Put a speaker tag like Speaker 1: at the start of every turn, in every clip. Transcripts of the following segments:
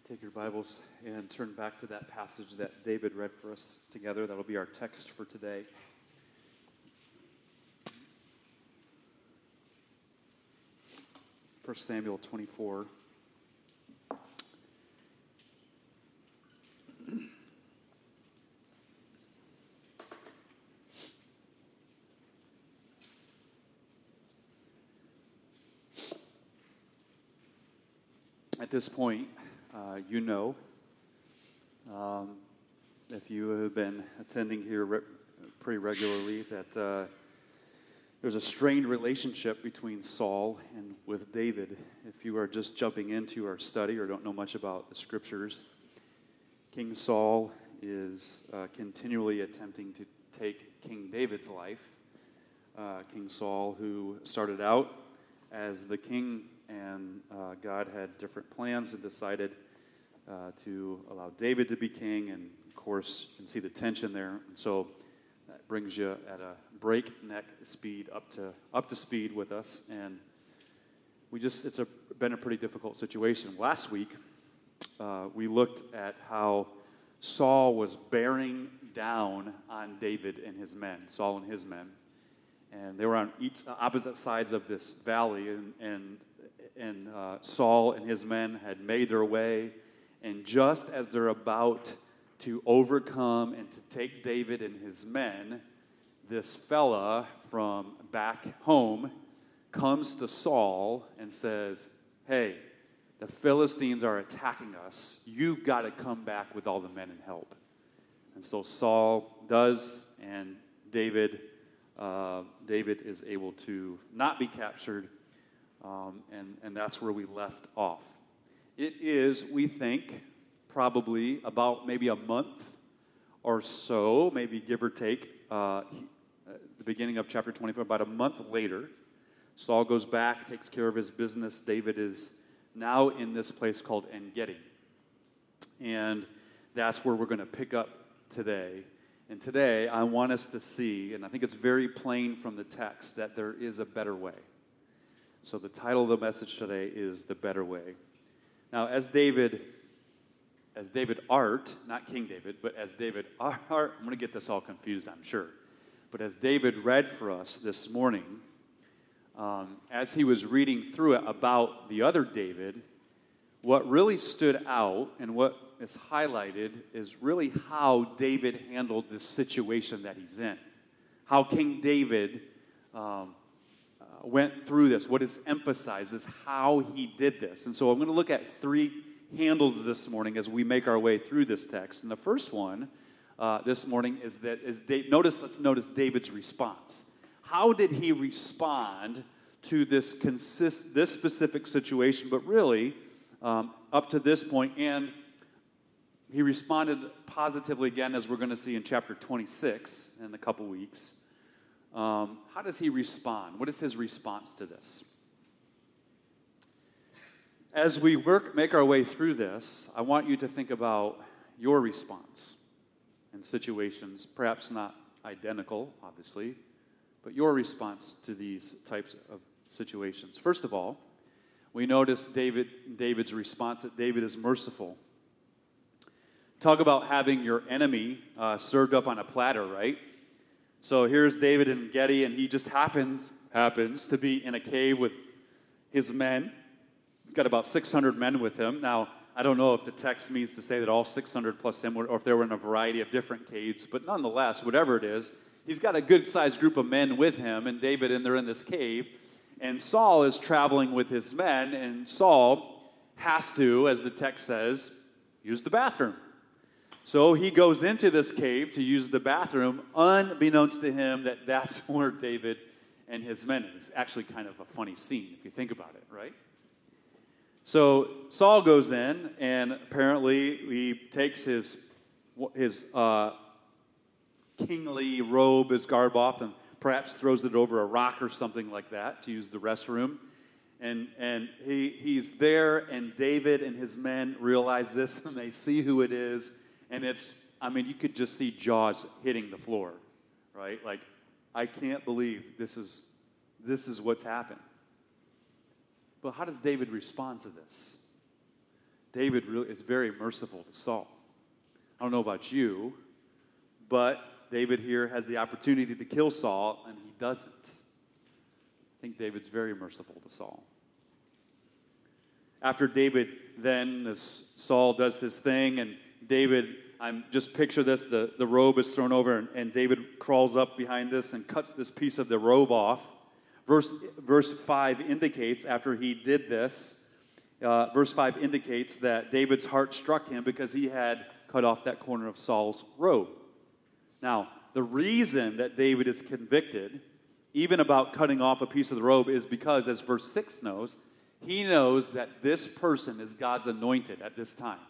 Speaker 1: Take your Bibles and turn back to that passage that David read for us together. That'll be our text for today. 1 Samuel 24. At this point, if you have been attending here pretty regularly, that there's a strained relationship between Saul and with David. If you are just jumping into our study or don't know much about the Scriptures, King Saul is continually attempting to take King David's life. King Saul, who started out as the king, and God had different plans and decided to allow David to be king, and of course, you can see the tension there. And so that brings you at a breakneck speed up to speed with us, and it's been a pretty difficult situation. Last week, we looked at how Saul was bearing down on David and his men, Saul and his men, and they were on opposite sides of this valley, and Saul and his men had made their way, and just as they're about to overcome and to take David and his men, this fella from back home comes to Saul and says, "Hey, the Philistines are attacking us. You've got to come back with all the men and help." And so Saul does, and David is able to not be captured, and that's where we left off. It is, we think, probably about maybe a month or so, maybe give or take, the beginning of chapter 24, about a month later, Saul goes back, takes care of his business. David is now in this place called En-Gedi. And that's where we're going to pick up today. And today, I want us to see, and I think it's very plain from the text, that there is a better way. So the title of the message today is The Better Way. Now, as David Art, not King David, but as David Art, I'm going to get this all confused, I'm sure. But as David read for us this morning, as he was reading through it about the other David, what really stood out and what is highlighted is really how David handled this situation that he's in. How King David went through this. What is emphasized is how he did this. And so I'm going to look at three handles this morning as we make our way through this text. And the first one this morning is let's notice David's response. How did he respond to this specific situation, but really up to this point? And he responded positively again, as we're going to see in chapter 26 in a couple weeks. How does he respond? What is his response to this? As we make our way through this, I want you to think about your response in situations, perhaps not identical, obviously, but your response to these types of situations. First of all, we notice David's response, that David is merciful. Talk about having your enemy served up on a platter, right? So here's David in En-Gedi, and he just happens to be in a cave with his men. He's got about 600 men with him. Now, I don't know if the text means to say that all 600 plus him, or if they were in a variety of different caves, but nonetheless, whatever it is, he's got a good-sized group of men with him, and David, and they're in this cave, and Saul is traveling with his men, and Saul has to, as the text says, use the bathroom. So he goes into this cave to use the bathroom, unbeknownst to him that that's where David and his men are. It's actually kind of a funny scene if you think about it, right? So Saul goes in, and apparently he takes his kingly robe, his garb off, and perhaps throws it over a rock or something like that to use the restroom. And he's there, and David and his men realize this, and they see who it is. And you could just see jaws hitting the floor, right? Like, I can't believe this is what's happened. But how does David respond to this? David really is very merciful to Saul. I don't know about you, but David here has the opportunity to kill Saul, and he doesn't. I think David's very merciful to Saul. After David then, as Saul does his thing, and David, just picture this, the robe is thrown over, and David crawls up behind this and cuts this piece of the robe off. Verse 5 indicates, after he did this, verse 5 indicates that David's heart struck him because he had cut off that corner of Saul's robe. Now, the reason that David is convicted, even about cutting off a piece of the robe, is because, as verse 6 knows, he knows that this person is God's anointed at this time.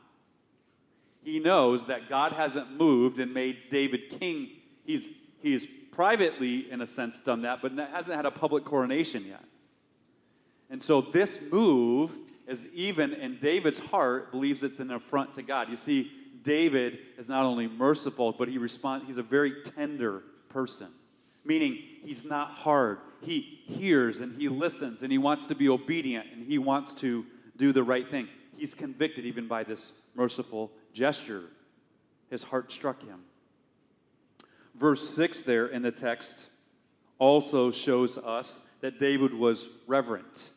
Speaker 1: He knows that God hasn't moved and made David king. He's privately, in a sense, done that, but hasn't had a public coronation yet. And so this move is, even in David's heart, believes it's an affront to God. You see, David is not only merciful, but he's a very tender person. Meaning, he's not hard. He hears and he listens and he wants to be obedient and he wants to do the right thing. He's convicted even by this merciful gesture. His heart struck him. Verse 6 there in the text also shows us that David was reverent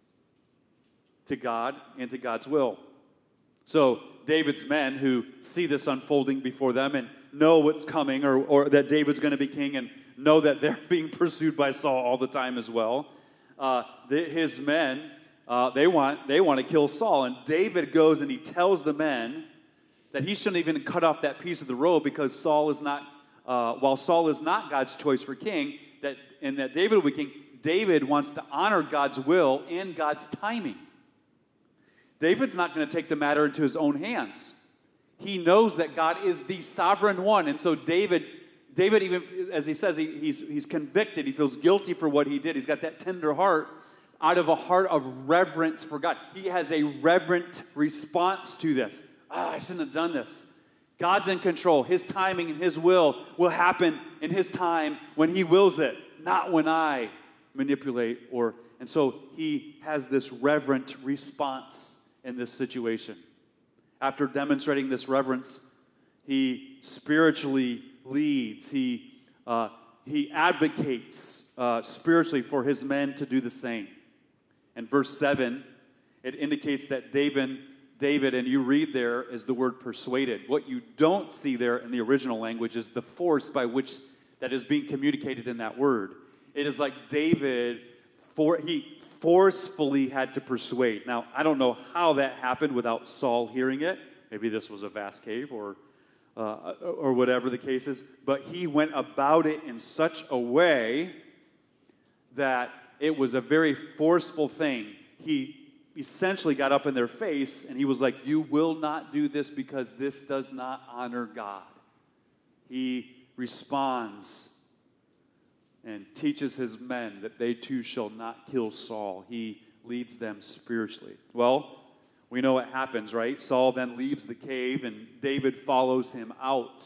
Speaker 1: to God and to God's will. So David's men who see this unfolding before them and know what's coming, or that David's going to be king, and know that they're being pursued by Saul all the time as well. His men, they want to kill Saul, and David goes and he tells the men that he shouldn't even cut off that piece of the robe because Saul is not. While Saul is not God's choice for king, that David will be king, David wants to honor God's will and God's timing. David's not going to take the matter into his own hands. He knows that God is the sovereign one, and so David even, as he says, he's convicted. He feels guilty for what he did. He's got that tender heart out of a heart of reverence for God. He has a reverent response to this. I shouldn't have done this. God's in control. His timing and His will happen in His time when He wills it, not when I manipulate and so he has this reverent response in this situation. After demonstrating this reverence, he spiritually leads. He advocates spiritually for his men to do the same. And verse 7, it indicates that David, and you read there, is the word persuaded. What you don't see there in the original language is the force by which that is being communicated in that word. It is like David, he forcefully had to persuade. Now, I don't know how that happened without Saul hearing it. Maybe this was a vast cave or whatever the case is. But he went about it in such a way that it was a very forceful thing. He essentially got up in their face and he was like, you will not do this because this does not honor God. He responds and teaches his men that they too shall not kill Saul. He leads them spiritually. Well, we know what happens, right? Saul then leaves the cave and David follows him out.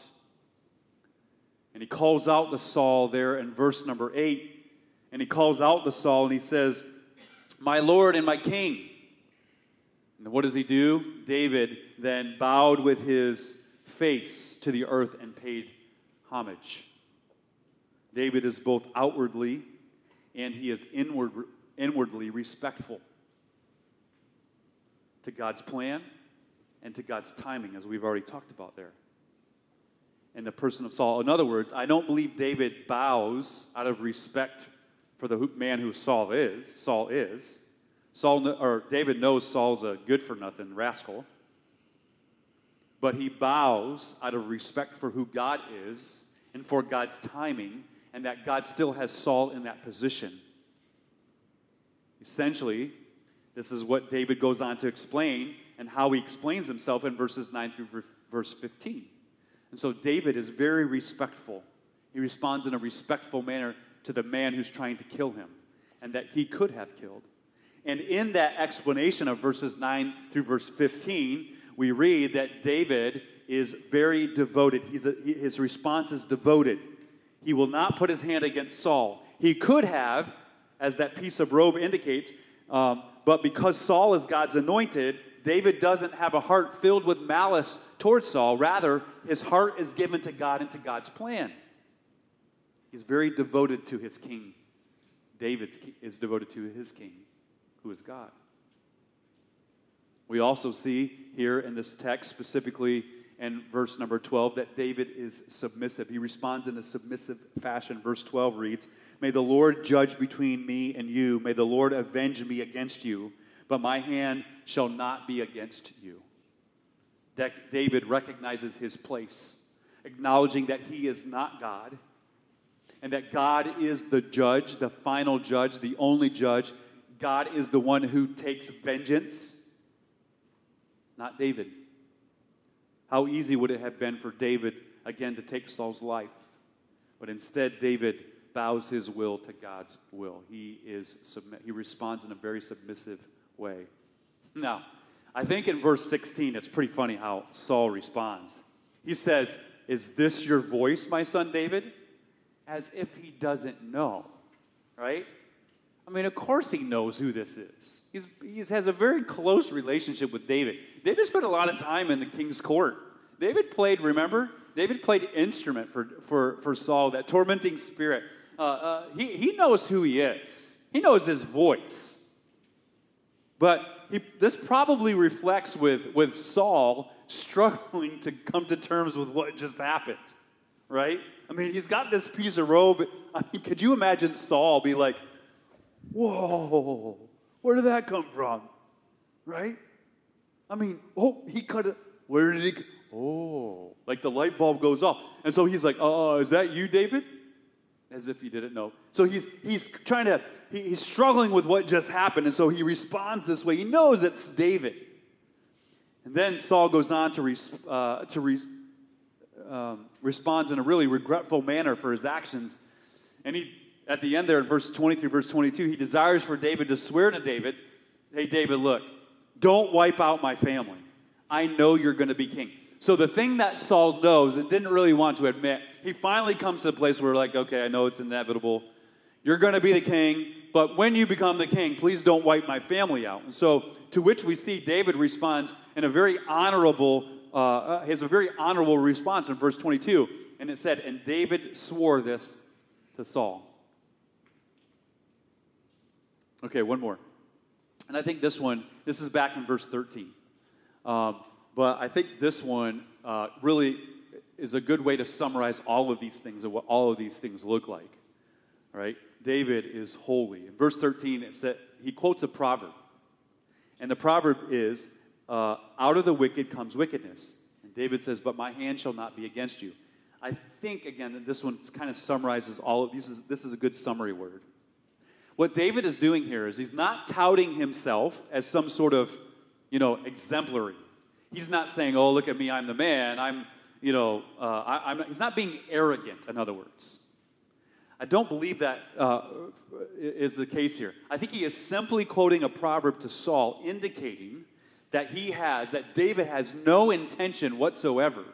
Speaker 1: And he calls out to Saul there in verse number 8. And he calls out to Saul and he says, my Lord and my King. And what does he do? David then bowed with his face to the earth and paid homage. David is both outwardly and he is inwardly respectful to God's plan and to God's timing, as we've already talked about there. In the person of Saul. In other words, I don't believe David bows out of respect for the man who Saul is. David knows Saul's a good-for-nothing rascal. But he bows out of respect for who God is and for God's timing, and that God still has Saul in that position. Essentially, this is what David goes on to explain and how he explains himself in verses 9 through verse 15. And so David is very respectful. He responds in a respectful manner to the man who's trying to kill him and that he could have killed. And in that explanation of verses 9 through verse 15, we read that David is very devoted. His response is devoted. He will not put his hand against Saul. He could have, as that piece of robe indicates, but because Saul is God's anointed, David doesn't have a heart filled with malice towards Saul. Rather, his heart is given to God and to God's plan. He's very devoted to his king. David is devoted to his king, who is God. We also see here in this text, specifically in verse number 12, that David is submissive. He responds in a submissive fashion. Verse 12 reads, "May the Lord judge between me and you. May the Lord avenge me against you, but my hand shall not be against you." David recognizes his place, acknowledging that he is not God, and that God is the judge, the final judge, the only judge. God is the one who takes vengeance, not David. How easy would it have been for David, again, to take Saul's life? But instead, David bows his will to God's will. He responds in a very submissive way. Now, I think in verse 16, it's pretty funny how Saul responds. He says, "Is this your voice, my son David?" As if he doesn't know, right? I mean, of course he knows who this is. He has a very close relationship with David. David spent a lot of time in the king's court. David played, remember? David played instrument for Saul, that tormenting spirit. He knows who he is. He knows his voice. But this probably reflects with Saul struggling to come to terms with what just happened, right? I mean, he's got this piece of robe. I mean, could you imagine Saul be like, "Whoa, where did that come from?" Right? I mean, where did he, like the light bulb goes off. And so he's like, "Is that you, David?" As if he didn't know. So he's struggling with what just happened, and so he responds this way. He knows it's David. And then Saul goes on to responds in a really regretful manner for his actions. And at the end there in verse 23, verse 22, he desires for David to swear to David, "Hey, David, look, don't wipe out my family. I know you're going to be king." So the thing that Saul knows and didn't really want to admit, he finally comes to the place where, like, okay, I know it's inevitable. You're going to be the king, but when you become the king, please don't wipe my family out. And so to which we see David responds in a very honorable has a very honorable response in verse 22. And it said, "And David swore this to Saul." Okay, one more. And I think this is back in verse 13. But I think this one really is a good way to summarize all of these things and what all of these things look like. Right? David is holy. In verse 13, it said, he quotes a proverb. And the proverb is, "Out of the wicked comes wickedness." And David says, "But my hand shall not be against you." I think, again, that this one kind of summarizes all of these. This is a good summary word. What David is doing here is he's not touting himself as some sort of, exemplary. He's not saying, "Oh, look at me, I'm the man." He's not being arrogant, in other words. I don't believe that is the case here. I think he is simply quoting a proverb to Saul, indicating that David has no intention whatsoever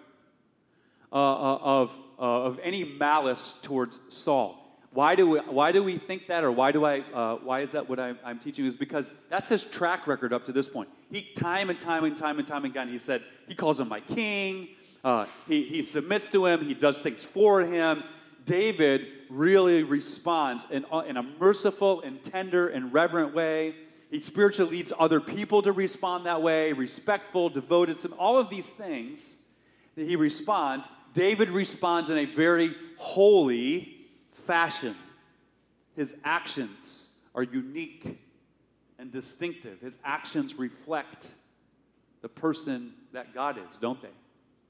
Speaker 1: of any malice towards Saul. Why do we think that, or why is that what I'm teaching? Is because that's his track record up to this point. He time and time again, he calls him my king. He submits to him. He does things for him. David really responds in a merciful and tender and reverent way. He spiritually leads other people to respond that way, respectful, devoted, all of these things that he responds. David responds in a very holy fashion. His actions are unique and distinctive. His actions reflect the person that God is, don't they?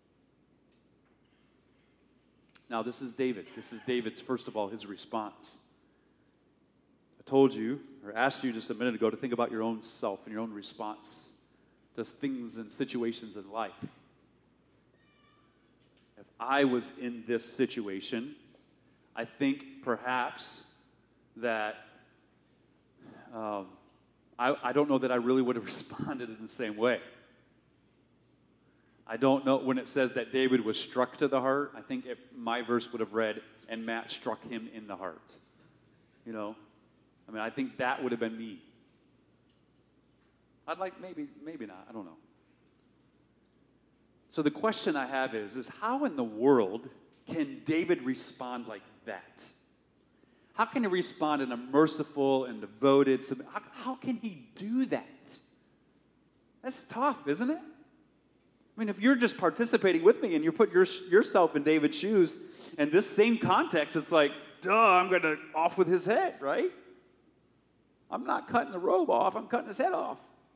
Speaker 1: Now, this is David. This is David's, first of all, his response. I told you, or asked you just a minute ago, to think about your own self and your own response to things and situations in life. If I was in this situation, I think perhaps that I don't know that I really would have responded in the same way. I don't know, when it says that David was struck to the heart, I think my verse would have read, "And Matt struck him in the heart." I think that would have been me. I'd like maybe not. I don't know. So the question I have is how in the world can David respond like that? How can he respond in a merciful and devoted? How can he do that? That's tough, isn't it? I mean, if you're just participating with me and you put yourself in David's shoes, and this same context, it's like, duh, I'm going to off with his head, right? I'm not cutting the robe off, I'm cutting his head off.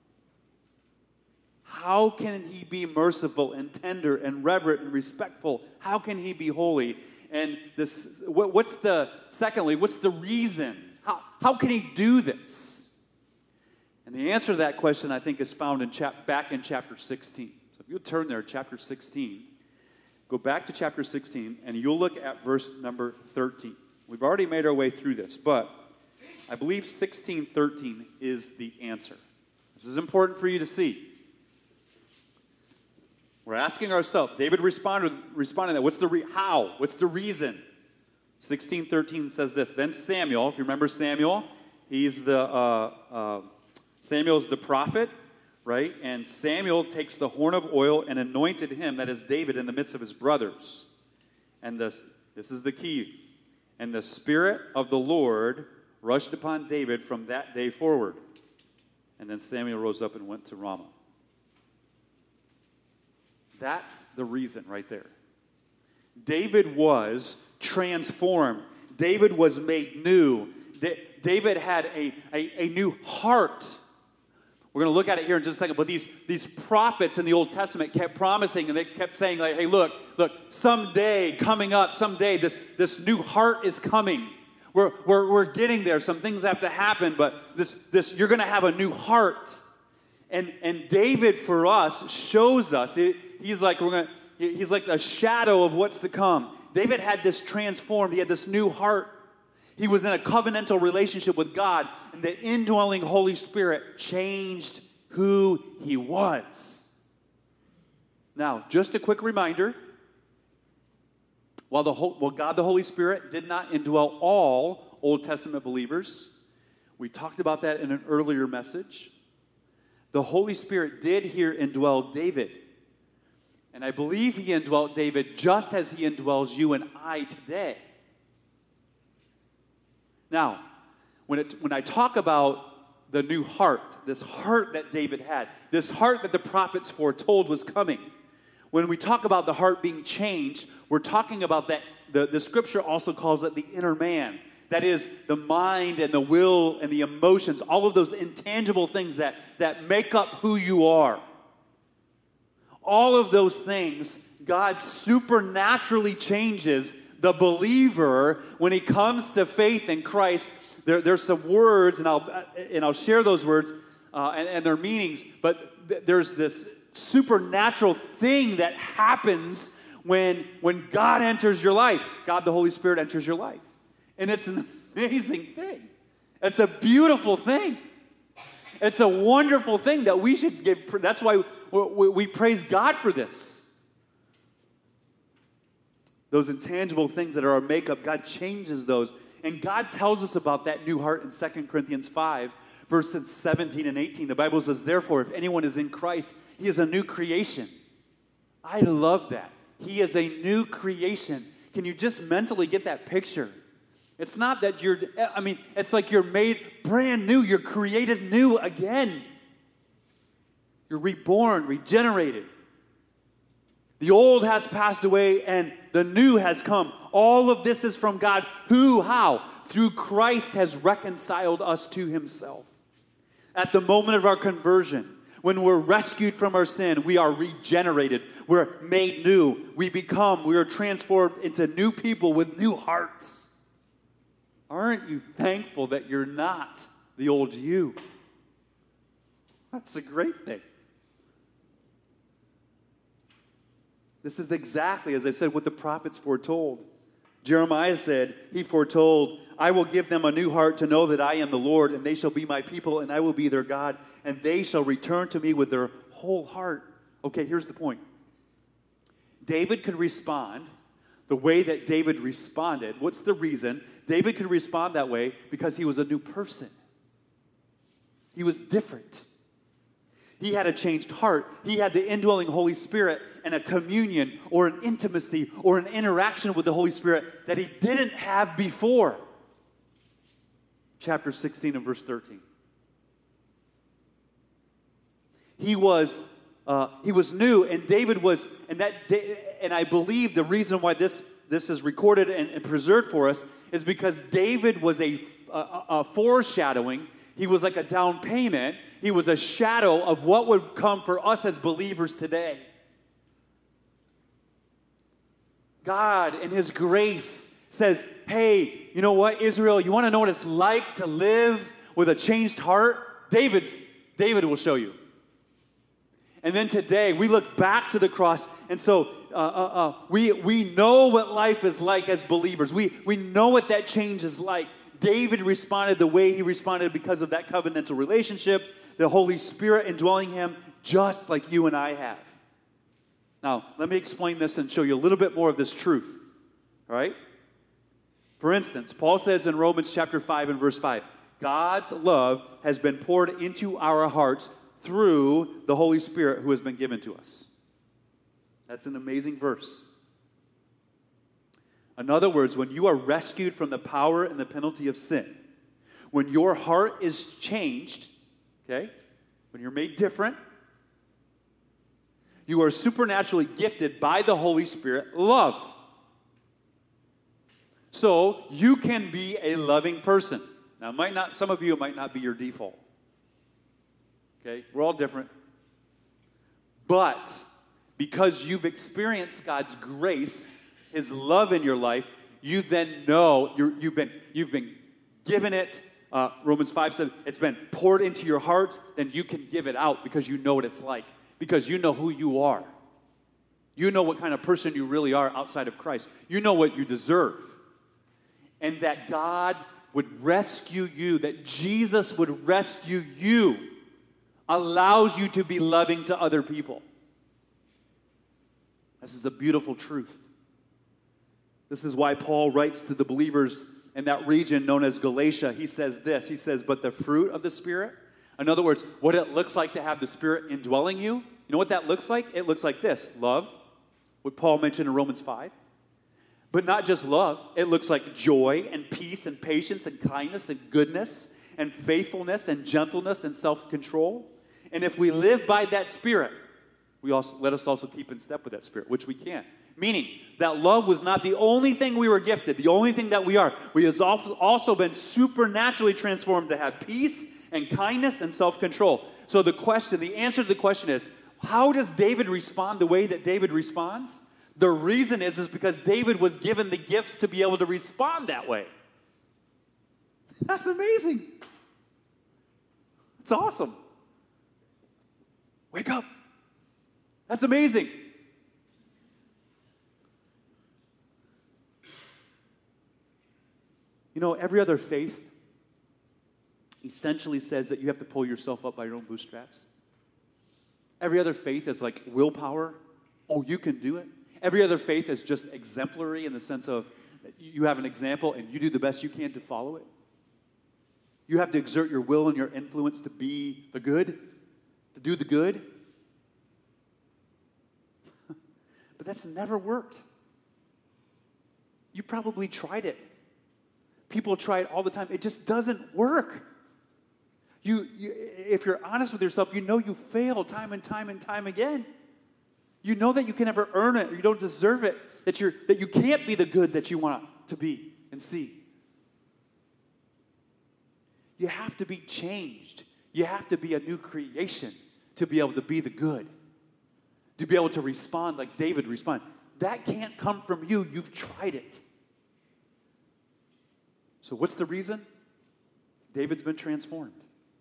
Speaker 1: How can he be merciful and tender and reverent and respectful? How can he be holy? And what's the reason? How can he do this? And the answer to that question, I think, is found back in chapter 16. So if you'll turn there, chapter 16, go back to chapter 16, and you'll look at verse number 13. We've already made our way through this, but I believe 16:13 is the answer. This is important for you to see. We're asking ourselves, David responded to that. What's the how? What's the reason? 16:13 says this. Then Samuel, if you remember Samuel, Samuel's the prophet, right? And Samuel takes the horn of oil and anointed him, that is David, in the midst of his brothers. And this is the key. And the Spirit of the Lord rushed upon David from that day forward. And then Samuel rose up and went to Ramah. That's the reason right there. David was transformed. David was made new. David had a new heart. We're going to look at it here in just a second. But these prophets in the Old Testament kept promising, and they kept saying, like, hey, look, someday, coming up, someday, this new heart is coming. We're getting there. Some things have to happen, but this you're going to have a new heart. And David, for us, shows us. He's like a shadow of what's to come. David had this transformed. He had this new heart. He was in a covenantal relationship with God, and the indwelling Holy Spirit changed who he was. Now, just a quick reminder, while God the Holy Spirit did not indwell all Old Testament believers, we talked about that in an earlier message, the Holy Spirit did here indwell David. And I believe he indwelt David just as he indwells you and I today. Now, when I talk about the new heart, this heart that David had, this heart that the prophets foretold was coming, when we talk about the heart being changed, we're talking about that. The scripture also calls it the inner man. That is the mind and the will and the emotions, all of those intangible things that make up who you are. All of those things, God supernaturally changes the believer when he comes to faith in Christ. There's some words, and I'll share those words and their meanings, but there's this supernatural thing that happens when God enters your life. God the Holy Spirit enters your life. And it's an amazing thing. It's a beautiful thing. It's a wonderful thing that we should give. That's why we praise God for this. Those intangible things that are our makeup, God changes those. And God tells us about that new heart in 2 Corinthians 5, verses 17 and 18. The Bible says, therefore, if anyone is in Christ, he is a new creation. I love that. He is a new creation. Can you just mentally get that picture? It's not that it's like you're made brand new. You're created new again. You're reborn, regenerated. The old has passed away and the new has come. All of this is from God, who, how? Through Christ has reconciled us to himself. At the moment of our conversion, when we're rescued from our sin, we are regenerated. We're made new. We are transformed into new people with new hearts. Aren't you thankful that you're not the old you? That's a great thing. This is exactly, as I said, what the prophets foretold. Jeremiah said, he foretold, I will give them a new heart to know that I am the Lord, and they shall be my people, and I will be their God, and they shall return to me with their whole heart. Okay, here's the point. David could respond the way that David responded. What's the reason? David could respond that way because he was a new person. He was different. He had a changed heart. He had the indwelling Holy Spirit and a communion or an intimacy or an interaction with the Holy Spirit that he didn't have before. Chapter 16 and verse 13. He was new, and David was, and I believe the reason why this is recorded and preserved for us is because David was a foreshadowing. He was like a down payment. He was a shadow of what would come for us as believers today. God, in his grace, says, hey, you know what, Israel, you want to know what it's like to live with a changed heart? David will show you. And then today, we look back to the cross, and so we know what life is like as believers. We know what that change is like. David responded the way he responded because of that covenantal relationship, the Holy Spirit indwelling him, just like you and I have. Now, let me explain this and show you a little bit more of this truth. All right? For instance, Paul says in Romans chapter 5 and verse 5, God's love has been poured into our hearts through the Holy Spirit who has been given to us. That's an amazing verse. In other words, when you are rescued from the power and the penalty of sin, when your heart is changed, okay, when you're made different, you are supernaturally gifted by the Holy Spirit love. So you can be a loving person. Now, some of you, it might not be your default. Okay, we're all different. But because you've experienced God's grace, his love in your life, you then know you've been given it. Romans 5 says it's been poured into your hearts, then you can give it out because you know what it's like. Because you know who you are. You know what kind of person you really are outside of Christ. You know what you deserve. And that God would rescue you, that Jesus would rescue you, allows you to be loving to other people. This is a beautiful truth. This is why Paul writes to the believers in that region known as Galatia. He says this, he says, but the fruit of the Spirit, in other words, what it looks like to have the Spirit indwelling you, you know what that looks like? It looks like this, love, what Paul mentioned in Romans 5. But not just love, it looks like joy and peace and patience and kindness and goodness and faithfulness and gentleness and self-control. And if we live by that Spirit, let us also keep in step with that Spirit, which we can. Meaning that love was not the only thing we were gifted, the only thing that we are. We have also been supernaturally transformed to have peace and kindness and self-control. So the answer to the question is, how does David respond the way that David responds? The reason is because David was given the gifts to be able to respond that way. That's amazing. It's awesome. Wake up. That's amazing. You know, every other faith essentially says that you have to pull yourself up by your own bootstraps. Every other faith is like willpower. Oh, you can do it. Every other faith is just exemplary in the sense of you have an example and you do the best you can to follow it. You have to exert your will and your influence to be the good, to do the good. But that's never worked. You probably tried it. People try it all the time. It just doesn't work. If you're honest with yourself, you know you fail time and time and time again. You know that you can never earn it, or you don't deserve it, that you can't be the good that you want to be and see. You have to be changed. You have to be a new creation to be able to be the good, to be able to respond like David responded. That can't come from you. You've tried it. So what's the reason? David's been transformed.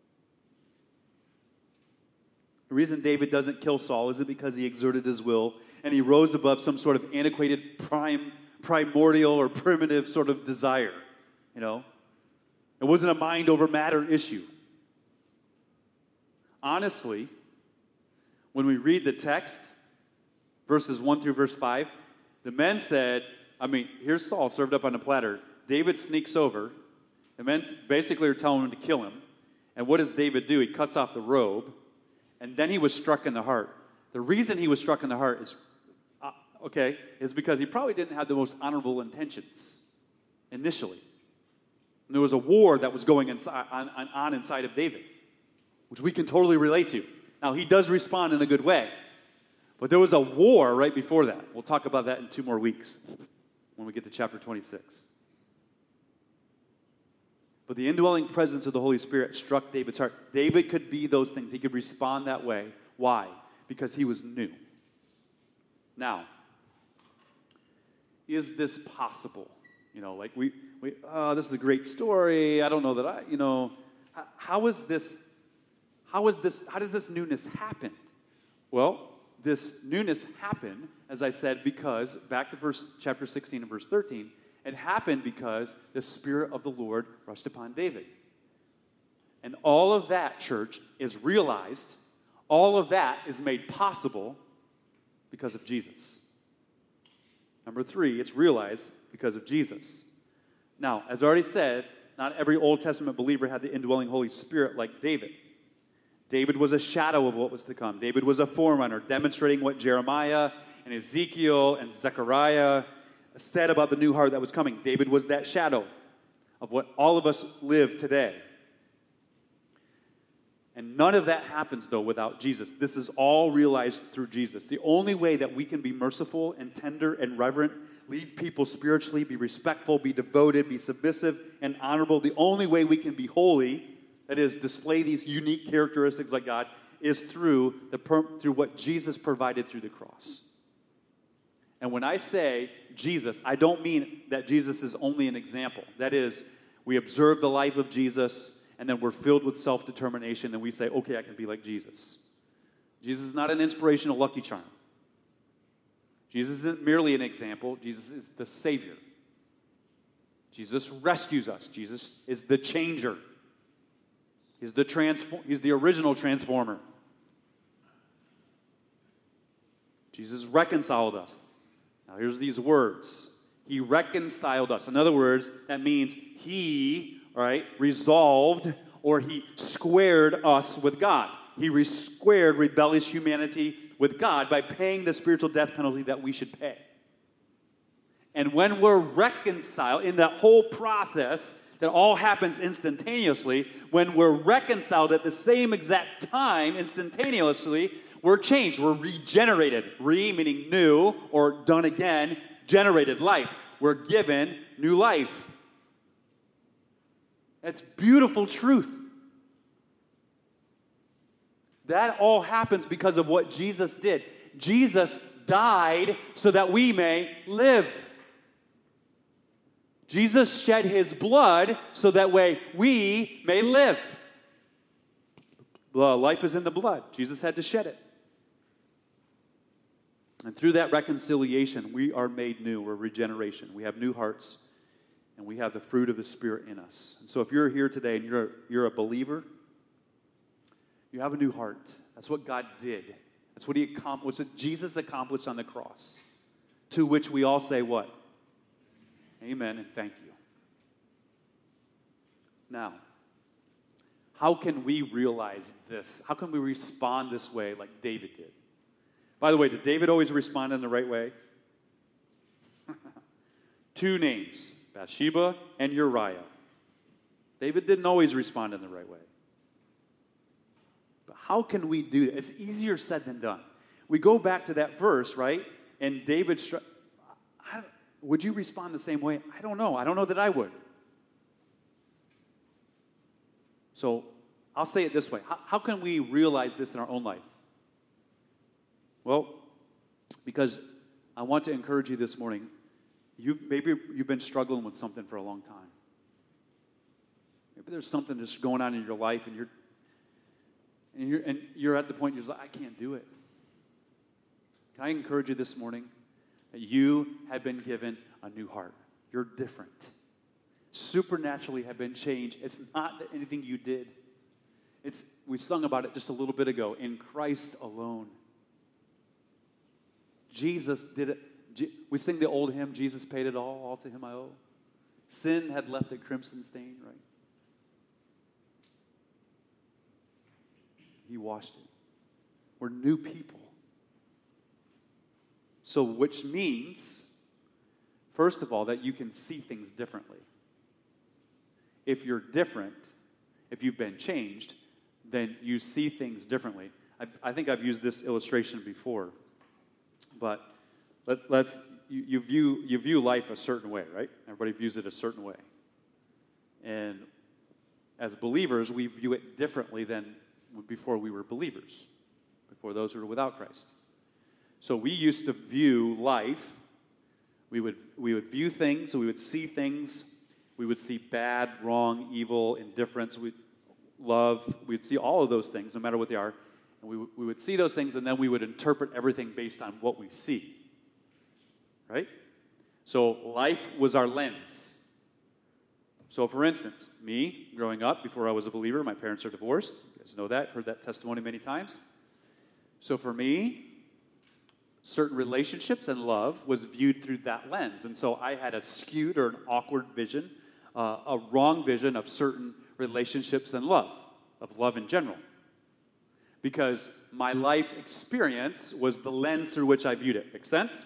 Speaker 1: The reason David doesn't kill Saul isn't because he exerted his will and he rose above some sort of antiquated, primordial or primitive sort of desire. You know, it wasn't a mind over matter issue. Honestly, when we read the text, verses 1 through verse 5, the men said, here's Saul served up on a platter. David sneaks over. The men basically are telling him to kill him. And what does David do? He cuts off the robe. and then he was struck in the heart. The reason he was struck in the heart is because he probably didn't have the most honorable intentions initially. And there was a war that was going on inside of David, which we can totally relate to. Now, he does respond in a good way, but there was a war right before that. We'll talk about that in 2 more weeks when we get to chapter 26. But the indwelling presence of the Holy Spirit struck David's heart. David could be those things. He could respond that way. Why? Because he was new. Now, is this possible? This is a great story. I don't know that how does this newness happen? Well, this newness happened, as I said, because, back to chapter 16 and verse 13, it happened because the Spirit of the Lord rushed upon David. And all of that, church, is realized, all of that is made possible because of Jesus. Number 3, it's realized because of Jesus. Now, as I already said, not every Old Testament believer had the indwelling Holy Spirit like David. David was a shadow of what was to come. David was a forerunner, demonstrating what Jeremiah and Ezekiel and Zechariah said about the new heart that was coming. David was that shadow of what all of us live today. And none of that happens, though, without Jesus. This is all realized through Jesus. The only way that we can be merciful and tender and reverent, lead people spiritually, be respectful, be devoted, be submissive and honorable, the only way we can be holy, that is, display these unique characteristics like God, is through what Jesus provided through the cross. And when I say Jesus, I don't mean that Jesus is only an example. That is, we observe the life of Jesus, and then we're filled with self-determination, and we say, okay, I can be like Jesus. Jesus is not an inspirational lucky charm. Jesus isn't merely an example. Jesus is the Savior. Jesus rescues us. Jesus is the changer. He's the original transformer. Jesus reconciled us. Now here's these words. He reconciled us. In other words, that means he, resolved, or he squared us with God. He squared rebellious humanity with God by paying the spiritual death penalty that we should pay. And when we're reconciled, in that whole process that all happens instantaneously, when we're reconciled at the same exact time, instantaneously, we're changed. We're regenerated. Meaning new, or done again, generated life. We're given new life. That's beautiful truth. That all happens because of what Jesus did. Jesus died so that we may live. Jesus shed his blood so that way we may live. Life is in the blood. Jesus had to shed it. And through that reconciliation, we are made new. We're regeneration. We have new hearts, and we have the fruit of the Spirit in us. And so if you're here today and you're a believer, you have a new heart. That's what God did. That's what what Jesus accomplished on the cross. To which we all say what? Amen and thank you. Now, how can we realize this? How can we respond this way like David did? By the way, did David always respond in the right way? 2 names, Bathsheba and Uriah. David didn't always respond in the right way. But how can we do that? It's easier said than done. We go back to that verse, right? And David, would you respond the same way? I don't know. I don't know that I would. So I'll say it this way. How can we realize this in our own life? Well, because I want to encourage you this morning. Maybe you've been struggling with something for a long time. Maybe there's something just going on in your life, and you're at the point you're like, I can't do it. Can I encourage you this morning that you have been given a new heart? You're different. Supernaturally have been changed. It's not anything you did. We sung about it just a little bit ago. In Christ alone. Jesus did it. We sing the old hymn, Jesus paid it all to him I owe. Sin had left a crimson stain, right? He washed it. We're new people. So, which means, first of all, that you can see things differently. If you're different, if you've been changed, then you see things differently. I think I've used this illustration before, but you view life a certain way, right? Everybody views it a certain way. And as believers, we view it differently than before we were believers, before those who were without Christ. So we used to view life, we would view things, we would see things, we would see bad, wrong, evil, indifference, love, we'd see all of those things, no matter what they are, and we would see those things, and then we would interpret everything based on what we see, right? So life was our lens. So for instance, me, growing up, before I was a believer, my parents are divorced. You guys know that, heard that testimony many times. So for me, certain relationships and love was viewed through that lens. And so I had a skewed or an awkward vision, a wrong vision of certain relationships and love in general. Because my life experience was the lens through which I viewed it. Make sense?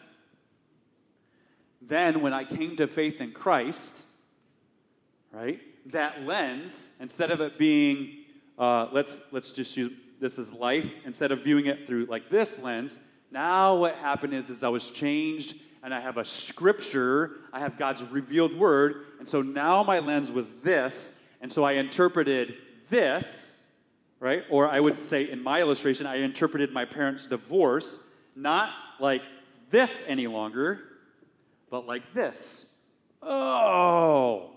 Speaker 1: Then when I came to faith in Christ, right, that lens, instead of it being, let's just use this as life, instead of viewing it through like this lens, now what happened is I was changed, and I have a scripture, I have God's revealed word, and so now my lens was this, and so I interpreted this, right? Or I would say in my illustration, I interpreted my parents' divorce, not like this any longer, but like this. Oh,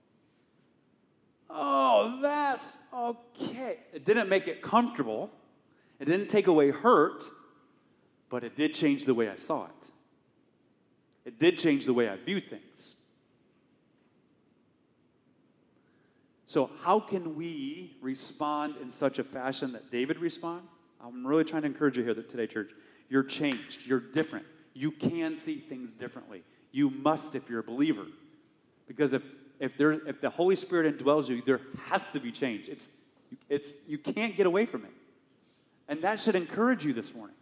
Speaker 1: that's okay. It didn't make it comfortable. It didn't take away hurt, but it did change the way I saw it. It did change the way I viewed things. So how can we respond in such a fashion that David responded? I'm really trying to encourage you here today, church. You're changed. You're different. You can see things differently. You must if you're a believer. Because if the Holy Spirit indwells you, there has to be change. You can't get away from it. And that should encourage you this morning.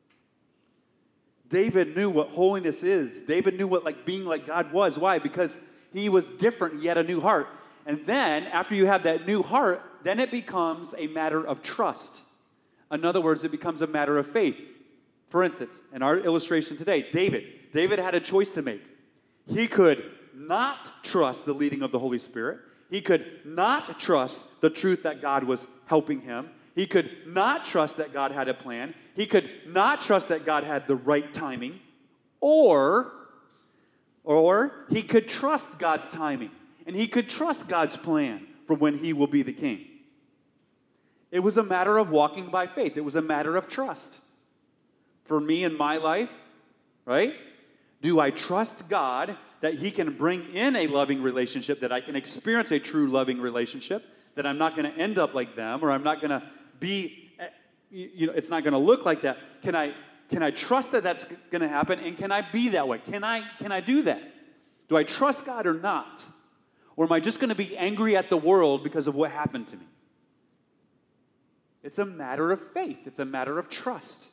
Speaker 1: David knew what holiness is. David knew what being like God was. Why? Because he was different. He had a new heart. And then, after you have that new heart, then it becomes a matter of trust. In other words, it becomes a matter of faith. For instance, in our illustration today, David had a choice to make. He could not trust the leading of the Holy Spirit. He could not trust the truth that God was helping him. He could not trust that God had a plan. He could not trust that God had the right timing. Or he could trust God's timing. And he could trust God's plan for when he will be the king. It was a matter of walking by faith. It was a matter of trust. For me in my life, right? Do I trust God that he can bring in a loving relationship, that I can experience a true loving relationship, that I'm not going to end up like them, or I'm not going to be, it's not going to look like that? Can I trust that that's going to happen, and can I be that way? Can I do that? Do I trust God or not? Or am I just going to be angry at the world because of what happened to me? It's a matter of faith. It's a matter of trust.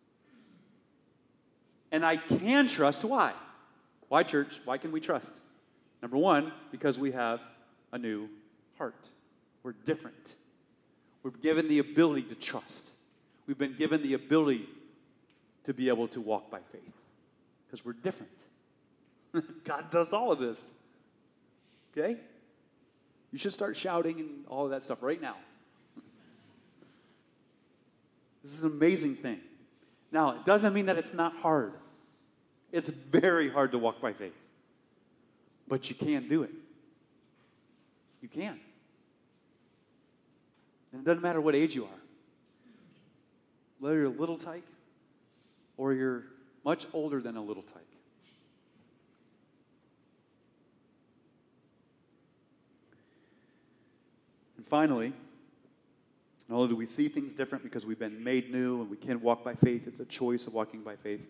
Speaker 1: And I can trust. Why? Why, church? Why can we trust? Number one, because we have a new heart. We're different. We're given the ability to trust. We've been given the ability to be able to walk by faith. Because we're different. God does all of this. Okay? You should start shouting and all of that stuff right now. This is an amazing thing. Now, it doesn't mean that it's not hard. It's very hard to walk by faith. But you can do it. You can. And it doesn't matter what age you are. Whether you're a little tyke or you're much older than a little tyke. And finally, not only do we see things different because we've been made new and we can walk by faith, it's a choice of walking by faith.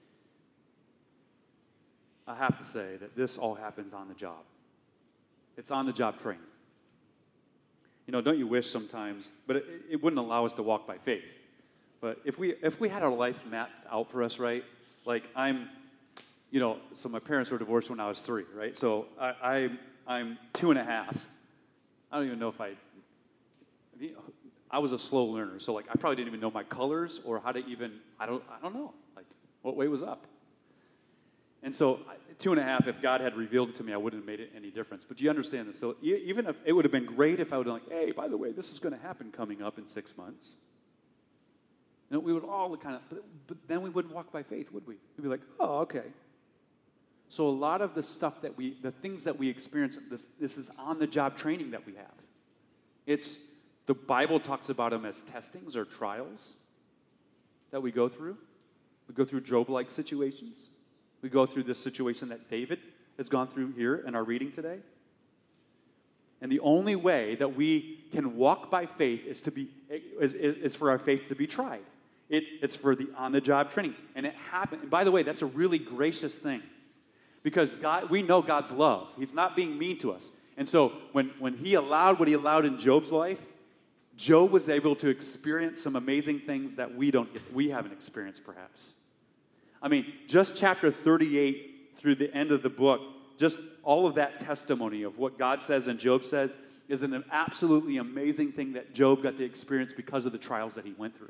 Speaker 1: I have to say that this all happens on the job. It's on the job training. Don't you wish sometimes, but it wouldn't allow us to walk by faith. But if we had our life mapped out for us, right? Like so my parents were divorced when I was 3, right? So I'm 2.5. I don't even know if I was a slow learner, so like I probably didn't even know my colors or how to even I don't know like what way was up. And so 2.5, if God had revealed it to me, I wouldn't have made it any difference. But you understand this? So even if it would have been great if I would have been like, hey, by the way, this is going to happen coming up in 6 months. We would all but then we wouldn't walk by faith, would we? We'd be like, oh, okay. So a lot of the stuff the things that we experience, this is on-the-job training that we have. The Bible talks about them as testings or trials that we go through. We go through Job-like situations. We go through this situation that David has gone through here in our reading today. And the only way that we can walk by faith is for our faith to be tried. It's for the on-the-job training. And it happened. And by the way, that's a really gracious thing. Because we know God's love. He's not being mean to us. And so when he allowed what he allowed in Job's life, Job was able to experience some amazing things that we haven't experienced perhaps. I mean, just chapter 38 through the end of the book, just all of that testimony of what God says and Job says is an absolutely amazing thing that Job got to experience because of the trials that he went through.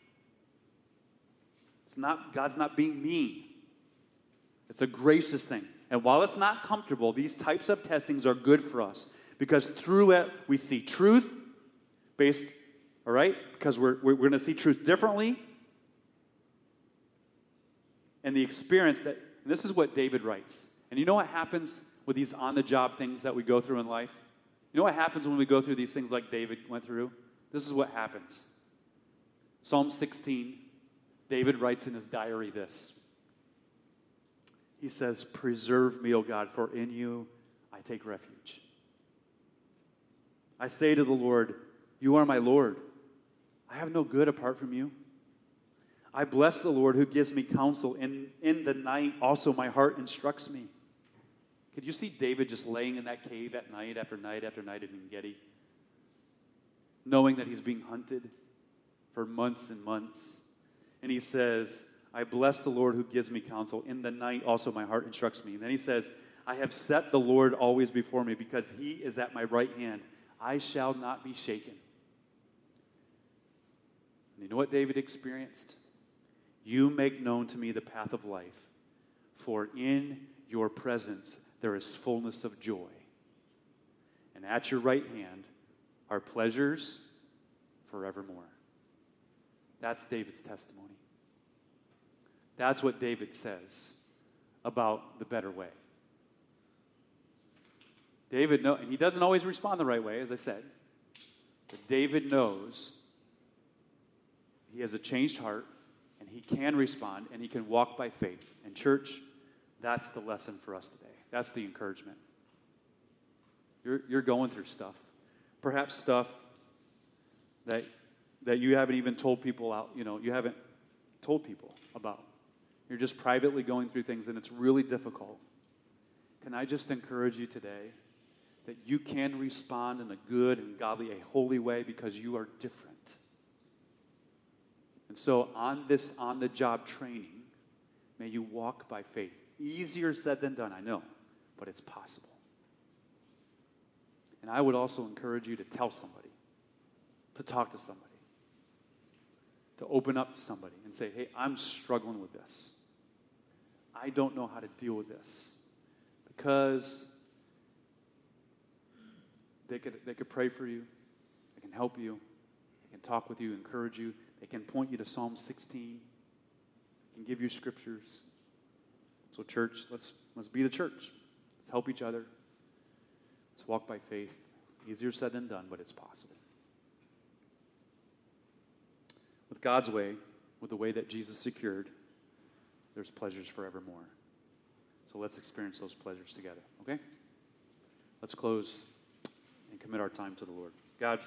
Speaker 1: God's not being mean. It's a gracious thing. And while it's not comfortable, these types of testings are good for us because through it we see truth based, all right? Because we're going to see truth differently. And the experience and this is what David writes. And you know what happens with these on-the-job things that we go through in life? You know what happens when we go through these things like David went through? This is what happens. Psalm 16, David writes in his diary this. He says, preserve me, O God, for in you I take refuge. I say to the Lord, you are my Lord. I have no good apart from you. I bless the Lord who gives me counsel. In the night also my heart instructs me. Could you see David just laying in that cave at night after night after night in En-Gedi? Knowing that he's being hunted for months and months. And he says, I bless the Lord who gives me counsel. In the night also my heart instructs me. And then he says, I have set the Lord always before me because he is at my right hand. I shall not be shaken. And you know what David experienced? You make known to me the path of life, for in your presence there is fullness of joy. And at your right hand are pleasures forevermore. That's David's testimony. That's what David says about the better way. David knows, and he doesn't always respond the right way, as I said, but David knows he has a changed heart, and he can respond, and he can walk by faith. And church, that's the lesson for us today. That's the encouragement. You're going through stuff. Perhaps stuff that you haven't even told people out, you haven't told people about. You're just privately going through things, and it's really difficult. Can I just encourage you today that you can respond in a good and godly, a holy way because you are different. And so on this on-the-job training, may you walk by faith. Easier said than done, I know, but it's possible. And I would also encourage you to tell somebody, to talk to somebody, to open up to somebody and say, hey, I'm struggling with this. I don't know how to deal with this. Because they could pray for you. They can help you. They can talk with you, encourage you. They can point you to Psalm 16. They can give you scriptures. So church, let's be the church. Let's help each other. Let's walk by faith. Easier said than done, but it's possible. With God's way, with the way that Jesus secured, there's pleasures forevermore. So let's experience those pleasures together, okay? Let's close and commit our time to the Lord. God,